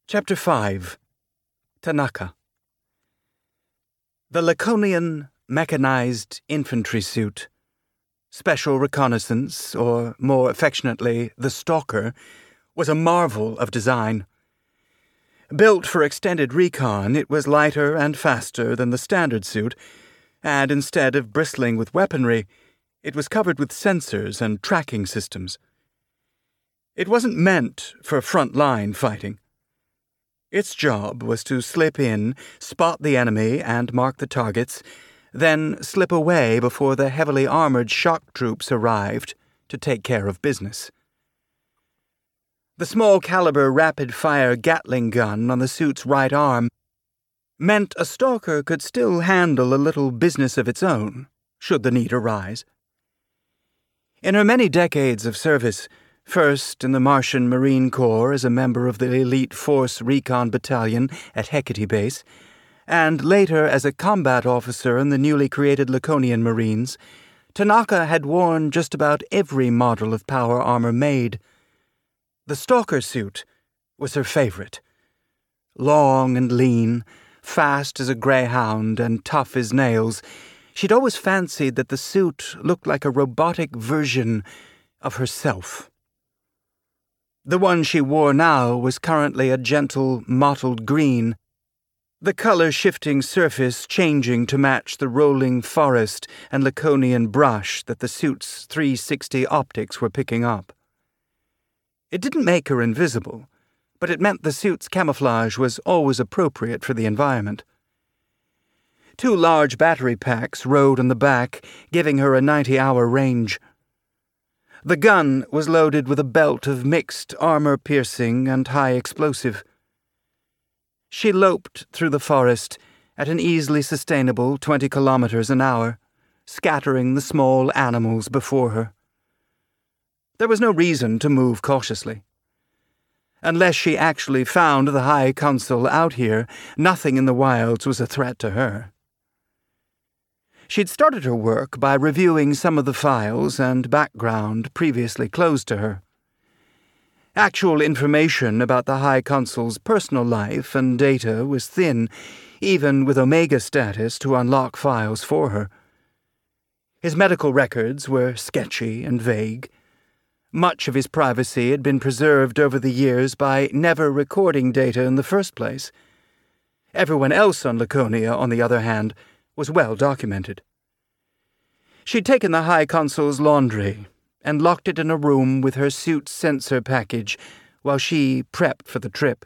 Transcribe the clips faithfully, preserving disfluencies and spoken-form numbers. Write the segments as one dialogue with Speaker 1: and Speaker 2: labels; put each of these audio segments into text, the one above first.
Speaker 1: Chapter five. Tanaka. The Laconian Mechanized Infantry Suit, Special Reconnaissance, or more affectionately, the Stalker, was a marvel of design. Built for extended recon, it was lighter and faster than the standard suit, and instead of bristling with weaponry, it was covered with sensors and tracking systems. It wasn't meant for front-line fighting. Its job was to slip in, spot the enemy, and mark the targets, then slip away before the heavily armored shock troops arrived to take care of business. The small-caliber rapid-fire Gatling gun on the suit's right arm meant a stalker could still handle a little business of its own, should the need arise. In her many decades of service, first in the Martian Marine Corps as a member of the Elite Force Recon Battalion at Hecate Base, and later as a combat officer in the newly created Laconian Marines, Tanaka had worn just about every model of power armor made. The Stalker suit was her favorite. Long and lean, fast as a greyhound and tough as nails, she'd always fancied that the suit looked like a robotic version of herself. The one she wore now was currently a gentle, mottled green, the color-shifting surface changing to match the rolling forest and Laconian brush that the suit's three sixty optics were picking up. It didn't make her invisible, but it meant the suit's camouflage was always appropriate for the environment. Two large battery packs rode on the back, giving her a ninety-hour range. The gun was loaded with a belt of mixed armor-piercing and high-explosive. She loped through the forest at an easily sustainable twenty kilometers an hour, scattering the small animals before her. There was no reason to move cautiously. Unless she actually found the High Consul out here, nothing in the wilds was a threat to her. She'd started her work by reviewing some of the files and background previously closed to her. Actual information about the High Consul's personal life and data was thin, even with Omega status to unlock files for her. His medical records were sketchy and vague. Much of his privacy had been preserved over the years by never recording data in the first place. Everyone else on Laconia, on the other hand, was well documented. She'd taken the High Consul's laundry and locked it in a room with her suit's sensor package while she prepped for the trip.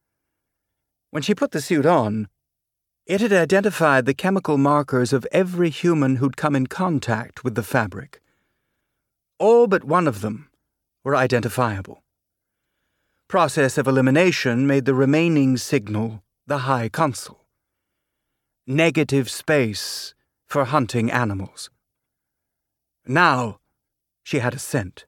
Speaker 1: When she put the suit on, it had identified the chemical markers of every human who'd come in contact with the fabric. All but one of them were identifiable. Process of elimination made the remaining signal the High Consul. Negative space for hunting animals. Now she had a scent.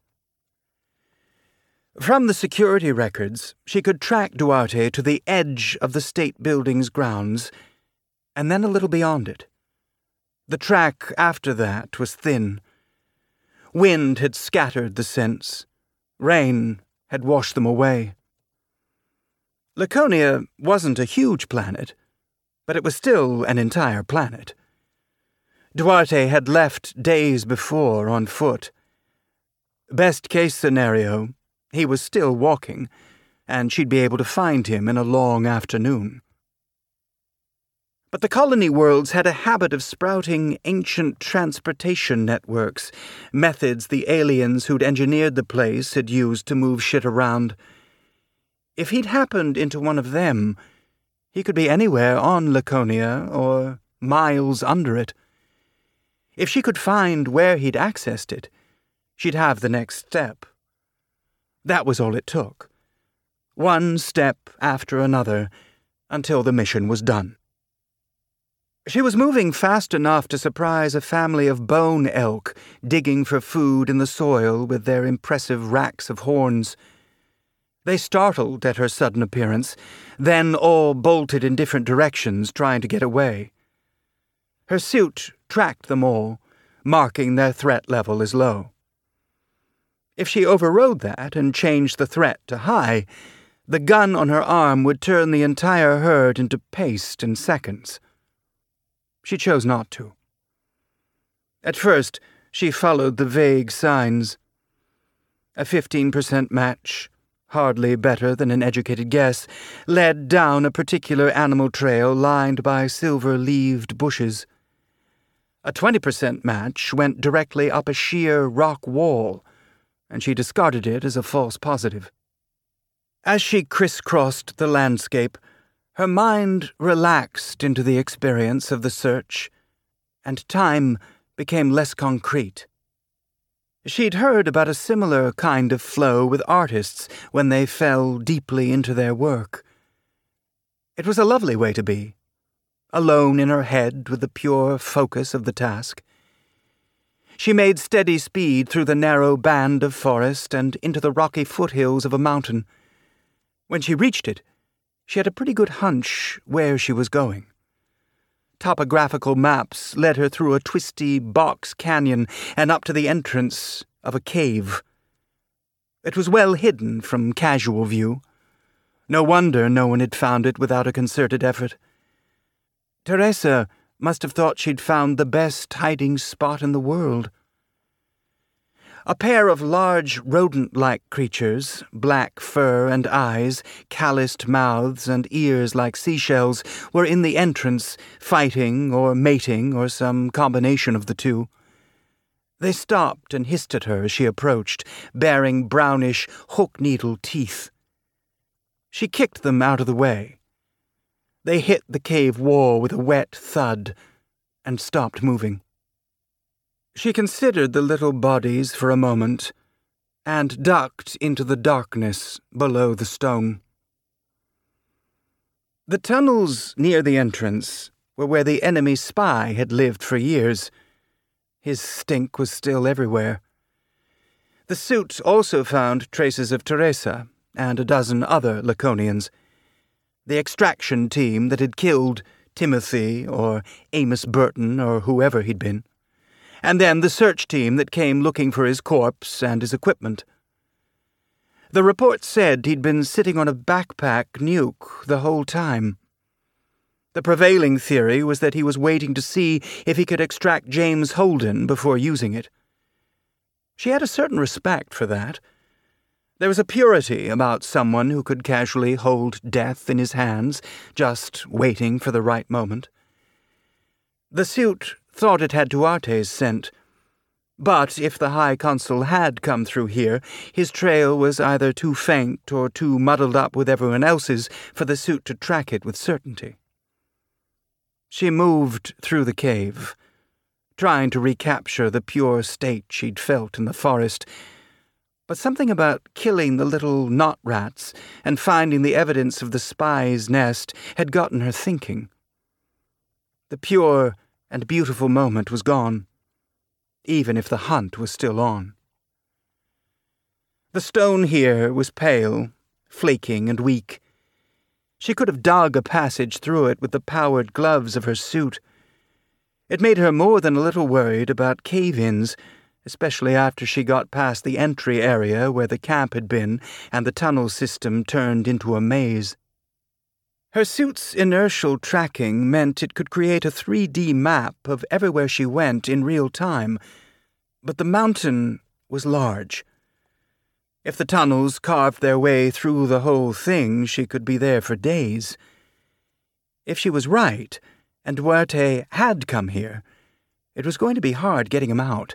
Speaker 1: From the security records, she could track Duarte to the edge of the state building's grounds, and then a little beyond it. The track after that was thin. Wind had scattered the scents. Rain had washed them away. Laconia wasn't a huge planet, but it was still an entire planet. Duarte had left days before on foot. Best-case scenario, he was still walking, and she'd be able to find him in a long afternoon. But the colony worlds had a habit of sprouting ancient transportation networks, methods the aliens who'd engineered the place had used to move shit around. If he'd happened into one of them, he could be anywhere on Laconia or miles under it. If she could find where he'd accessed it, she'd have the next step. That was all it took. One step after another, until the mission was done. She was moving fast enough to surprise a family of bone elk digging for food in the soil with their impressive racks of horns. They startled at her sudden appearance, then all bolted in different directions, trying to get away. Her suit tracked them all, marking their threat level as low. If she overrode that and changed the threat to high, The gun on her arm would turn the entire herd into paste in seconds. She chose not to. At first, she followed the vague signs. A fifteen percent match, hardly better than an educated guess, led down a particular animal trail lined by silver-leaved bushes. A twenty percent match went directly up a sheer rock wall, and she discarded it as a false positive. As she crisscrossed the landscape, her mind relaxed into the experience of the search, and time became less concrete. She'd heard about a similar kind of flow with artists when they fell deeply into their work. It was a lovely way to be, alone in her head with the pure focus of the task. She made steady speed through the narrow band of forest and into the rocky foothills of a mountain. When she reached it, she had a pretty good hunch where she was going. Topographical maps led her through a twisty box canyon and up to the entrance of a cave. It was well hidden from casual view. No wonder no one had found it without a concerted effort. Teresa must have thought she'd found the best hiding spot in the world. A pair of large rodent-like creatures, black fur and eyes, calloused mouths and ears like seashells, were in the entrance, fighting or mating or some combination of the two. They stopped and hissed at her as she approached, bearing brownish, hook-needle teeth. She kicked them out of the way. They hit the cave wall with a wet thud and stopped moving. She considered the little bodies for a moment and ducked into the darkness below the stone. The tunnels near the entrance were where the enemy spy had lived for years. His stink was still everywhere. The suit also found traces of Teresa and a dozen other Laconians. The extraction team that had killed Timothy or Amos Burton or whoever he'd been. And then the search team that came looking for his corpse and his equipment. The report said he'd been sitting on a backpack nuke the whole time. The prevailing theory was that he was waiting to see if he could extract James Holden before using it. She had a certain respect for that. There was a purity about someone who could casually hold death in his hands, just waiting for the right moment. The suit thought it had Duarte's scent, but if the High Consul had come through here, his trail was either too faint or too muddled up with everyone else's for the suit to track it with certainty. She moved through the cave, trying to recapture the pure state she'd felt in the forest, but something about killing the little knot rats and finding the evidence of the spy's nest had gotten her thinking. The pure and beautiful moment was gone, even if the hunt was still on. The stone here was pale, flaking and weak. She could have dug a passage through it with the powered gloves of her suit. It made her more than a little worried about cave-ins, especially after she got past the entry area where the camp had been and the tunnel system turned into a maze. Her suit's inertial tracking meant it could create a three D map of everywhere she went in real time, but the mountain was large. If the tunnels carved their way through the whole thing, she could be there for days. If she was right, and Duarte had come here, it was going to be hard getting him out.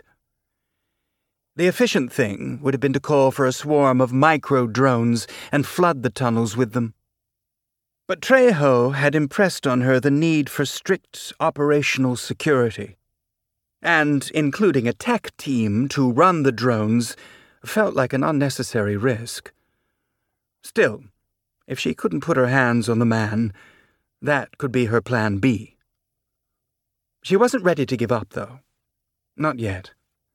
Speaker 1: The efficient thing would have been to call for a swarm of micro-drones and flood the tunnels with them. But Trejo had impressed on her the need for strict operational security, and including a tech team to run the drones felt like an unnecessary risk. Still, if she couldn't put her hands on the man, that could be her plan B. She wasn't ready to give up, though. Not yet.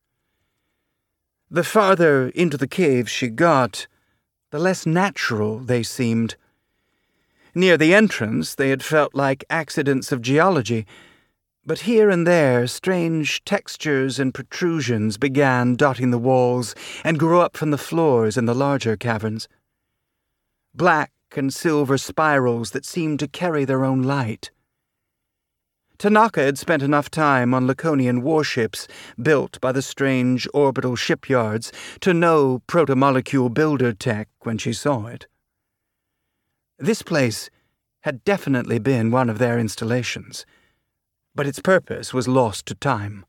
Speaker 1: The farther into the cave she got, the less natural they seemed. Near the entrance, they had felt like accidents of geology, but here and there strange textures and protrusions began dotting the walls and grew up from the floors in the larger caverns. black and silver spirals that seemed to carry their own light. Tanaka had spent enough time on Laconian warships built by the strange orbital shipyards to know protomolecule builder tech when she saw it. This place had definitely been one of their installations, but its purpose was lost to time.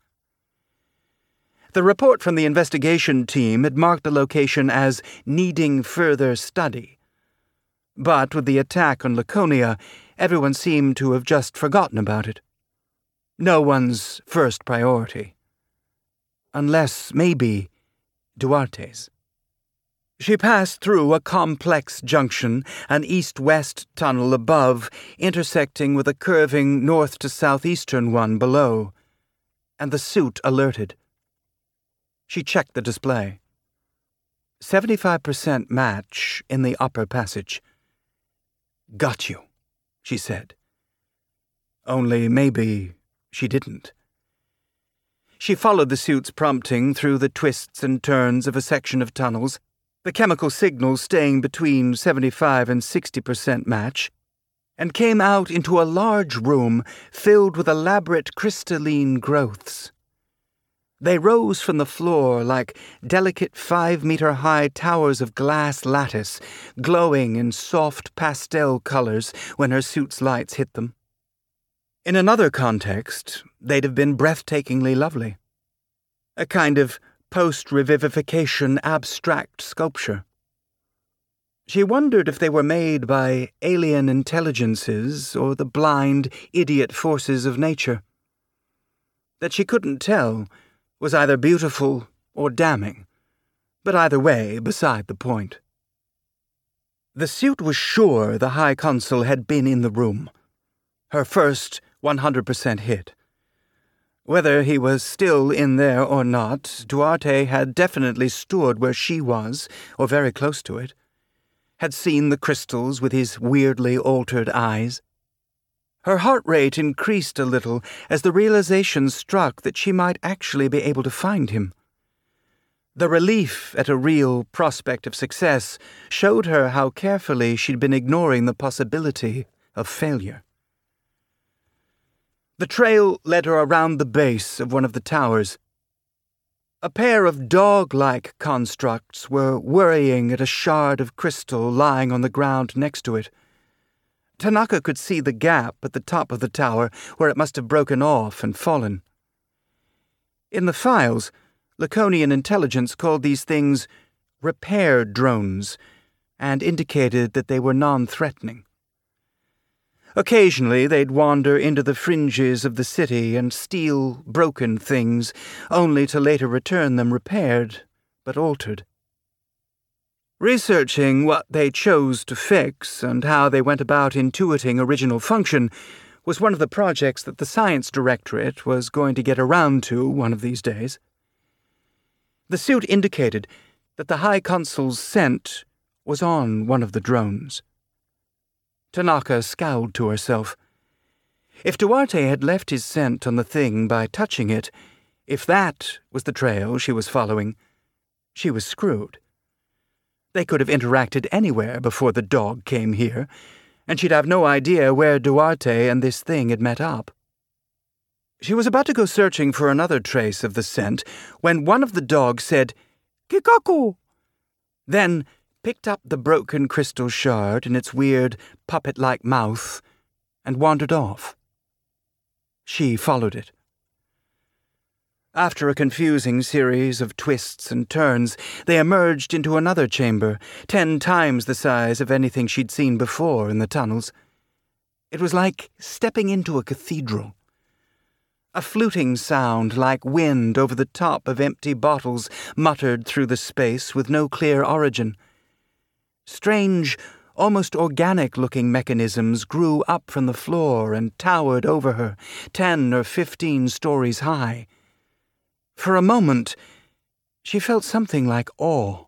Speaker 1: The report from the investigation team had marked the location as needing further study, but with the attack on Laconia, everyone seemed to have just forgotten about it. No one's first priority. Unless, maybe, Duarte's. She passed through a complex junction, an east-west tunnel above, intersecting with a curving north-to-southeastern one below, and the suit alerted. She checked the display. seventy-five percent match in the upper passage. "Got you," she said. Only maybe she didn't. She followed the suit's prompting through the twists and turns of a section of tunnels, the chemical signals staying between seventy-five and sixty percent match, and came out into a large room filled with elaborate crystalline growths. They rose from the floor like delicate five-meter-high towers of glass lattice, glowing in soft pastel colors when her suit's lights hit them. In another context, they'd have been breathtakingly lovely. A kind of post-revivification abstract sculpture. She wondered if they were made by alien intelligences or the blind, idiot forces of nature. That she couldn't tell was either beautiful or damning, but either way, beside the point. The suit was sure the High Consul had been in the room. Her first one hundred percent hit. Whether he was still in there or not, Duarte had definitely stood where she was, or very close to it, had seen the crystals with his weirdly altered eyes. Her heart rate increased a little as the realization struck that she might actually be able to find him. The relief at a real prospect of success showed her how carefully she'd been ignoring the possibility of failure. The trail led her around the base of one of the towers. A pair of dog-like constructs were worrying at a shard of crystal lying on the ground next to it. Tanaka could see the gap at the top of the tower where it must have broken off and fallen. In the files, Laconian intelligence called these things repair drones and indicated that they were non-threatening. Occasionally they'd wander into the fringes of the city and steal broken things, only to later return them repaired, but altered. Researching what they chose to fix and how they went about intuiting original function was one of the projects that the Science Directorate was going to get around to one of these days. The suit indicated that the High Consul's scent was on one of the drones. Tanaka scowled to herself. If Duarte had left his scent on the thing by touching it, if that was the trail she was following, she was screwed. They could have interacted anywhere before the dog came here, and she'd have no idea where Duarte and this thing had met up. She was about to go searching for another trace of the scent when one of the dogs said, "Kikaku!" Then picked up the broken crystal shard in its weird, puppet-like mouth, and wandered off. She followed it. After a confusing series of twists and turns, they emerged into another chamber, ten times the size of anything she'd seen before in the tunnels. It was like stepping into a cathedral. A fluting sound like wind over the top of empty bottles muttered through the space with no clear origin. Strange, almost organic-looking mechanisms grew up from the floor and towered over her, ten or fifteen stories high. For a moment, she felt something like awe.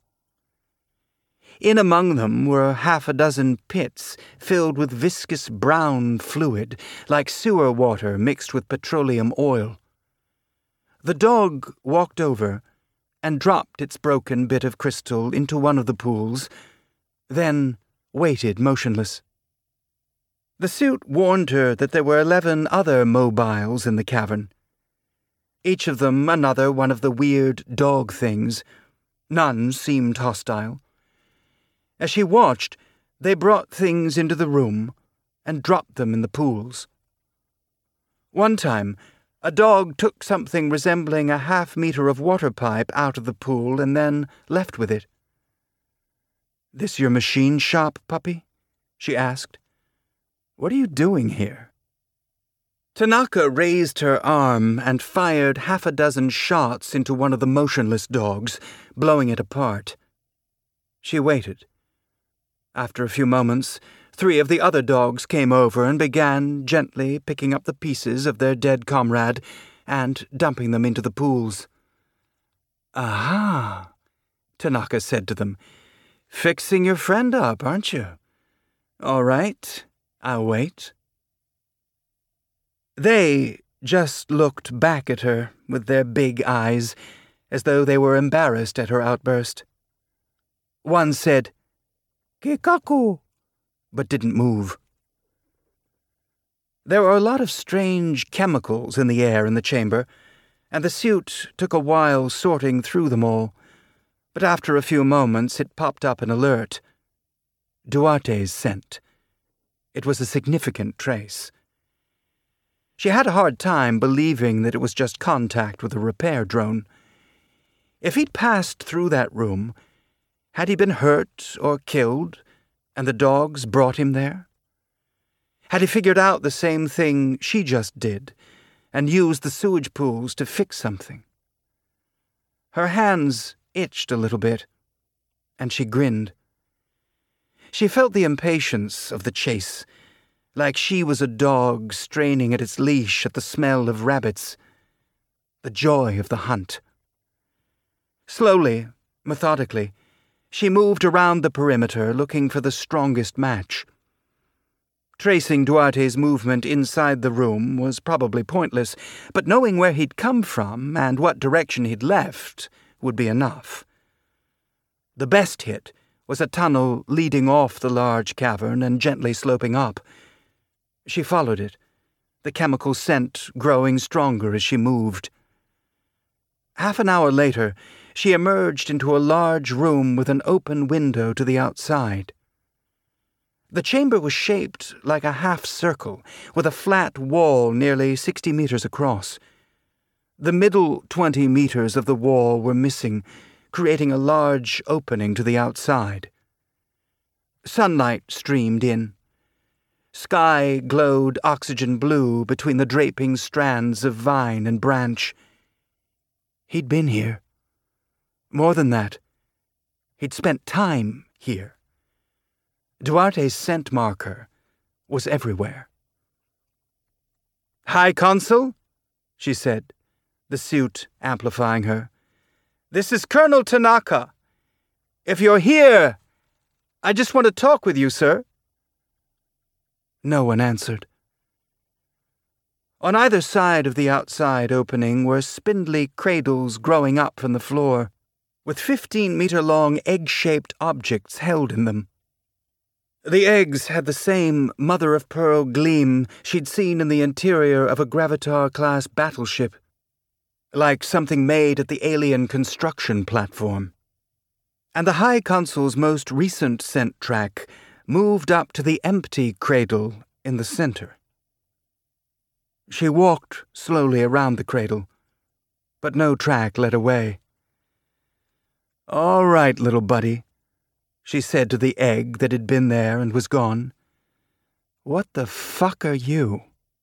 Speaker 1: In among them were half a dozen pits filled with viscous brown fluid, like sewer water mixed with petroleum oil. The dog walked over and dropped its broken bit of crystal into one of the pools, then waited motionless. The suit warned her that there were eleven other mobiles in the cavern. Each of them another one of the weird dog things. None seemed hostile. As she watched, they brought things into the room and dropped them in the pools. One time, a dog took something resembling a half meter of water pipe out of the pool and then left with it. "This your machine shop, puppy?" she asked. "What are you doing here?" Tanaka raised her arm and fired half a dozen shots into one of the motionless dogs, blowing it apart. She waited. After a few moments, three of the other dogs came over and began gently picking up the pieces of their dead comrade and dumping them into the pools. "Aha," Tanaka said to them. "Fixing your friend up, aren't you? All right, I'll wait." They just looked back at her with their big eyes, as though they were embarrassed at her outburst. One said, "Kikaku," but didn't move. There were a lot of strange chemicals in the air in the chamber, and the suit took a while sorting through them all, but after a few moments it popped up an alert. Duarte's scent. It was a significant trace. She had a hard time believing that it was just contact with a repair drone. If he'd passed through that room, had he been hurt or killed, and the dogs brought him there? Had he figured out the same thing she just did, and used the sewage pools to fix something? Her hands itched a little bit, and she grinned. She felt the impatience of the chase, like she was a dog straining at its leash at the smell of rabbits, the joy of the hunt. Slowly, methodically, she moved around the perimeter looking for the strongest match. Tracing Duarte's movement inside the room was probably pointless, but knowing where he'd come from and what direction he'd left would be enough. The best hit was a tunnel leading off the large cavern and gently sloping up. She followed it, the chemical scent growing stronger as she moved. Half an hour later, she emerged into a large room with an open window to the outside. The chamber was shaped like a half-circle, with a flat wall nearly sixty meters across. The middle twenty meters of the wall were missing, creating a large opening to the outside. Sunlight streamed in. Sky glowed oxygen blue between the draping strands of vine and branch. He'd been here. More than that, he'd spent time here. Duarte's scent marker was everywhere. "High Consul," she said, the suit amplifying her. "This is Colonel Tanaka. If you're here, I just want to talk with you, sir." No one answered. On either side of the outside opening were spindly cradles growing up from the floor, with fifteen-meter-long egg-shaped objects held in them. The eggs had the same mother-of-pearl gleam she'd seen in the interior of a Gravatar-class battleship, like something made at the alien construction platform. And the High Consul's most recent scent track moved up to the empty cradle in the center. She walked slowly around the cradle, but no track led away. "All right, little buddy," she said to the egg that had been there and was gone. "What the fuck are you?"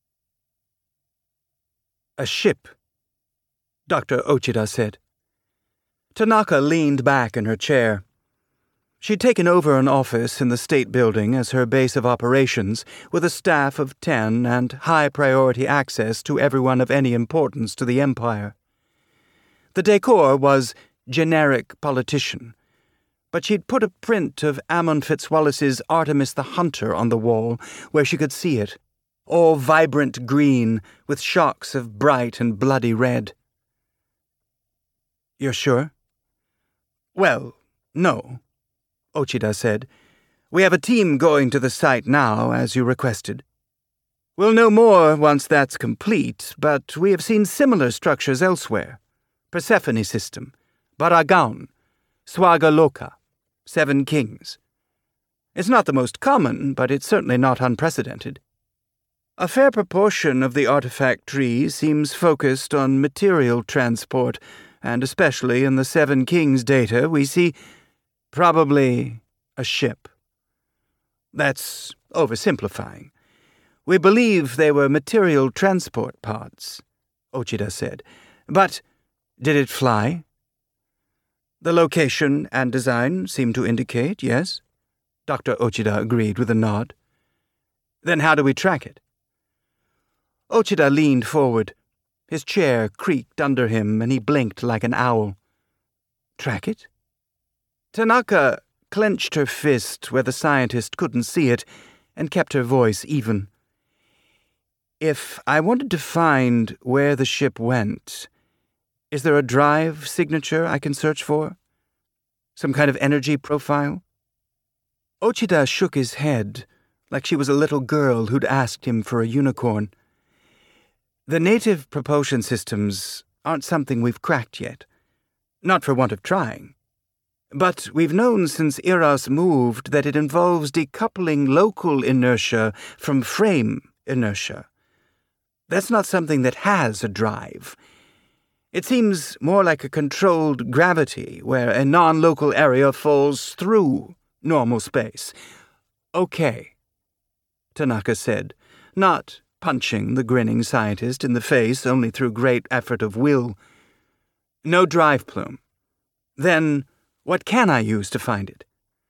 Speaker 1: "A ship," Doctor Ochida said. Tanaka leaned back in her chair. She'd taken over an office in the State Building as her base of operations, with a staff of ten and high-priority access to everyone of any importance to the Empire. The decor was generic politician, but she'd put a print of Ammon Fitzwallace's Artemis the Hunter on the wall where she could see it, all vibrant green with shocks of bright and bloody red. "You're sure?" "Well, no," Ochida said. We have a team going to the site now, as you requested. We'll know more once that's complete, but we have seen similar structures elsewhere. Persephone System, Baragaon, Swagaloka, Seven Kings. It's not the most common, but it's certainly not unprecedented. A fair proportion of the artifact tree seems focused on material transport, and especially in the Seven Kings data we see probably a ship. That's oversimplifying. We believe they were material transport pods, Ochida said. But did it fly? The location and design seem to indicate, yes. Doctor Ochida agreed with a nod. Then how do we track it? Ochida leaned forward. His chair creaked under him, and he blinked like an owl. Track it? Tanaka clenched her fist where the scientist couldn't see it, and kept her voice even. If I wanted to find where the ship went, is there a drive signature I can search for? Some kind of energy profile? Ochida shook his head, like she was a little girl who'd asked him for a unicorn. The native propulsion systems aren't something we've cracked yet. Not for want of trying. But we've known since Eros moved that it involves decoupling local inertia from frame inertia. That's not something that has a drive. It seems more like a controlled gravity, where a non-local area falls through normal space. Okay, Tanaka said, not punching the grinning scientist in the face only through great effort of will. No drive plume. Then what can I use to find it?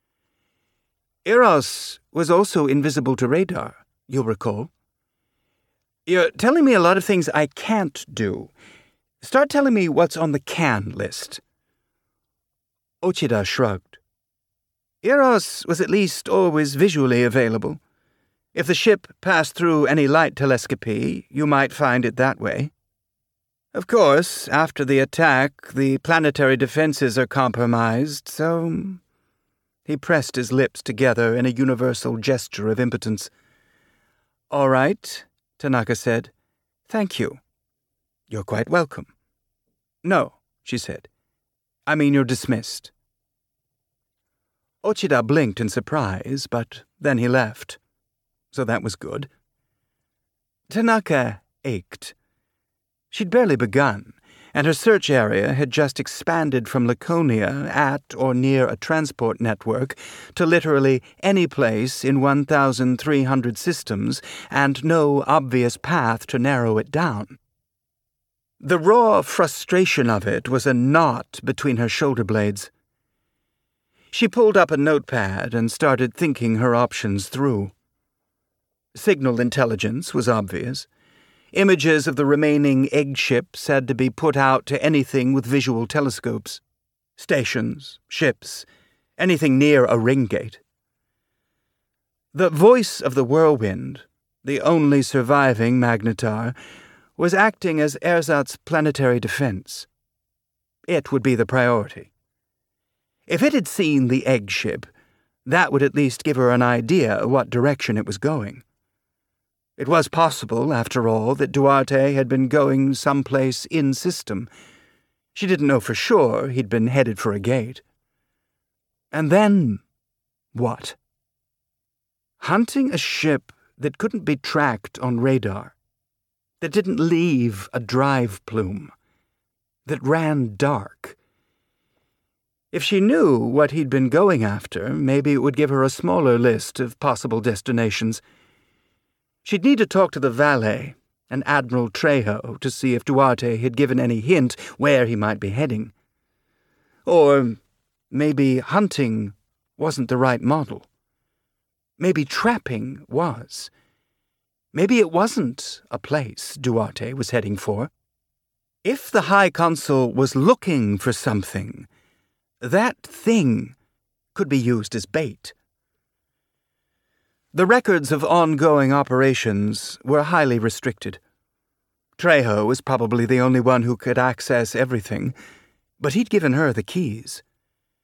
Speaker 1: Eros was also invisible to radar, you'll recall. You're telling me a lot of things I can't do. Start telling me what's on the can list. Ochida shrugged. Eros was at least always visually available. If the ship passed through any light telescopy, you might find it that way. Of course, after the attack, the planetary defenses are compromised, so... He pressed his lips together in a universal gesture of impotence. All right, Tanaka said. Thank you. You're quite welcome. No, she said. I mean you're dismissed. Ochida blinked in surprise, but then he left. So that was good. Tanaka ached. She'd barely begun, and her search area had just expanded from Laconia at or near a transport network to literally any place in one thousand three hundred systems, and no obvious path to narrow it down. The raw frustration of it was a knot between her shoulder blades. She pulled up a notepad and started thinking her options through. Signal intelligence was obvious. Images of the remaining egg ships had to be put out to anything with visual telescopes. Stations, ships, anything near a ring gate. The voice of the whirlwind, the only surviving magnetar, was acting as Ersatz planetary defense. It would be the priority. If it had seen the egg ship, that would at least give her an idea what direction it was going. It was possible, after all, that Duarte had been going someplace in-system. She didn't know for sure he'd been headed for a gate. And then, what? Hunting a ship that couldn't be tracked on radar, that didn't leave a drive plume, that ran dark. If she knew what he'd been going after, maybe it would give her a smaller list of possible destinations. She'd need to talk to the valet, and Admiral Trejo, to see if Duarte had given any hint where he might be heading. Or maybe hunting wasn't the right model. Maybe trapping was. Maybe it wasn't a place Duarte was heading for. If the High Consul was looking for something, that thing could be used as bait. The records of ongoing operations were highly restricted. Trejo was probably the only one who could access everything, but he'd given her the keys.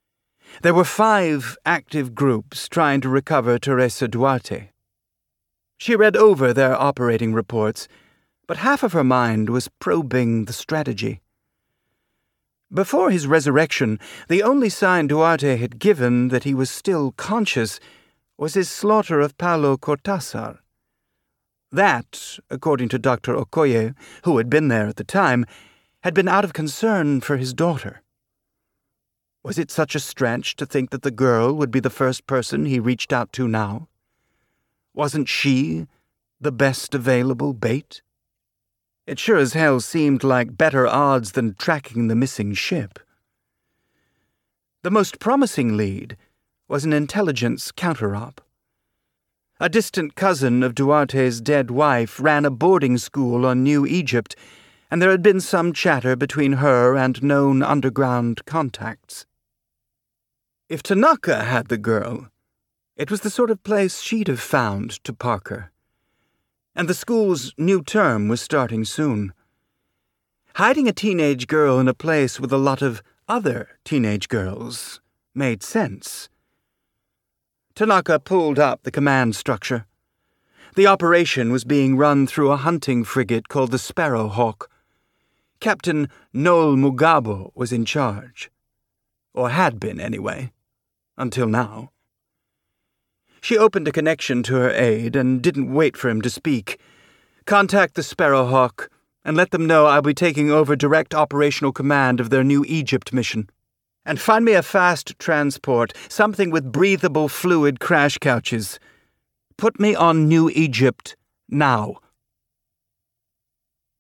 Speaker 1: There were five active groups trying to recover Teresa Duarte. She read over their operating reports, but half of her mind was probing the strategy. Before his resurrection, the only sign Duarte had given that he was still conscious was his slaughter of Paulo Cortázar. That, according to Doctor Okoye, who had been there at the time, had been out of concern for his daughter. Was it such a stretch to think that the girl would be the first person he reached out to now? Wasn't she the best available bait? It sure as hell seemed like better odds than tracking the missing ship. The most promising lead was an intelligence counter-op. A distant cousin of Duarte's dead wife ran a boarding school on New Egypt, and there had been some chatter between her and known underground contacts. If Tanaka had the girl, it was the sort of place she'd have found to Parker. And the school's new term was starting soon. Hiding a teenage girl in a place with a lot of other teenage girls made sense. Tanaka pulled up the command structure. The operation was being run through a hunting frigate called the Sparrowhawk. Captain Noel Mugabo was in charge. Or had been, anyway. Until now. She opened a connection to her aide and didn't wait for him to speak. Contact the Sparrowhawk and let them know I'll be taking over direct operational command of their New Egypt mission. And find me a fast transport, something with breathable fluid crash couches. Put me on New Egypt now.